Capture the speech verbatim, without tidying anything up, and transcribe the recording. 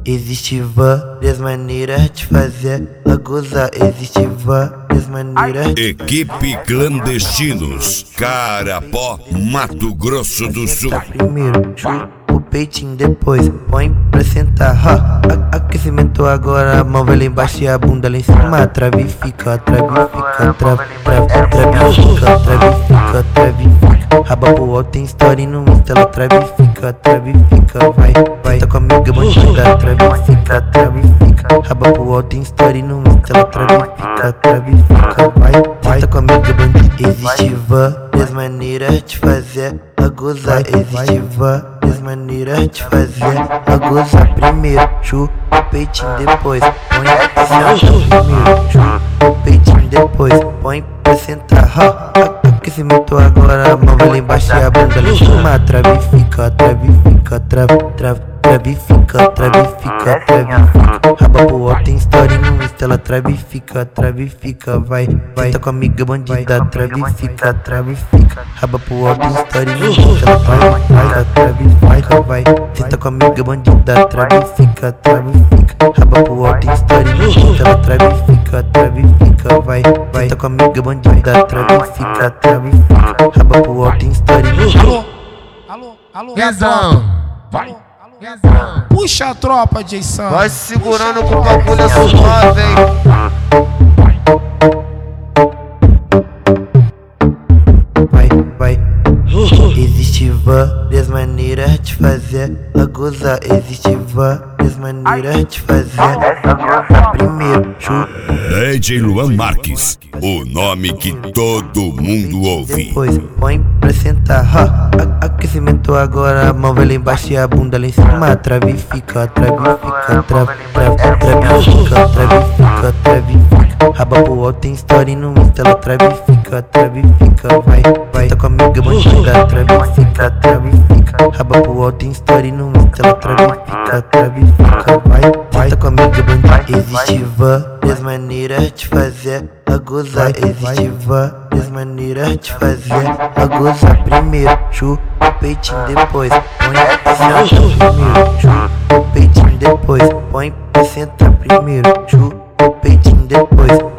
Existe várias maneiras de fazer a gozar. Existe várias maneiras. Equipe Clandestinos, Carapó, Mato Grosso do Sul. Primeiro, chupa o peitinho, depois põe pra sentar. Ha, a, aquecimento agora, a mão vai lá embaixo e a bunda lá em cima. A trave fica, a trave fica, a trave, trave, trave fica, a trave fica, a trave fica. Raba pro alto, tem story no Insta, ela trave fica, a trave fica, vai, vai. Tá comigo, bandida, a trave fica, a trave fica. Raba pro alto, tem story no Insta, ela trave fica, a trave fica, vai, vai. Tá comigo, bandida. Existe várias maneiras de fazer a gozar. Existe várias maneiras de fazer a gozar. Primeiro, chupa o peitinho, depois põe pra sentar. Primeiro, chupa o peitinho, depois põe pra sentar. Ha, aquecimento agora, a mão vai lá embaixo e a bunda lá em cima. A trave fica, a trave fica, a trave, trave, trave fica, a trave fica, a trave fica. Raba pro alto, tem story no Insta, ela trave fica, a trave fica, vai, vai. Tá com a amiga bandida, a trave fica, a trave fica. Raba pro alto, tem story no Insta, ela vai, vai, a trave fica, vai. Senta com a amiga bandida, a trave fica, a trave fica. Raba pro alto, tem story no Insta, ela trave fica, a trave fica, vai, vai. Senta com a amiga bandida, a trave fica, a trave fica. Raba pro alto, tem story no Insta. Alô, alô, alô, Guezão, vai. Puxa a tropa, Jason. Vai se segurando com o bagulho é suave, hein? Vai, vai. Existe várias maneiras de fazer a gozar. Existe várias maneiras de fazer a gozar. Primeiro, chupa. D J Luan Marques, o nome que todo mundo ouve. Depois põe pra sentar. Ha, a, aquecimento agora, a mão vai lá embaixo e a bunda lá em cima. A trave fica, a trave fica, a trave, trave, trave fica, a trave fica, a trave fica. Raba pro alto, tem story no Insta, ela trave fica, a trave fica, vai, vai. Tá com a amiga bandida, a trave fica, a trave fica. Raba pro alto, tem story no Insta, ela trave fica, a trave fica, vai, vai. Tá com a amiga bandida. Existe várias maneiras de fazer a gozar. Existe várias maneiras de fazer a gozar. Primeiro, chupa o peitinho, depois põe pra sentar. Primeiro, chupa o peitinho, depois põe pra sentar. Primeiro, chupa o peitinho, depois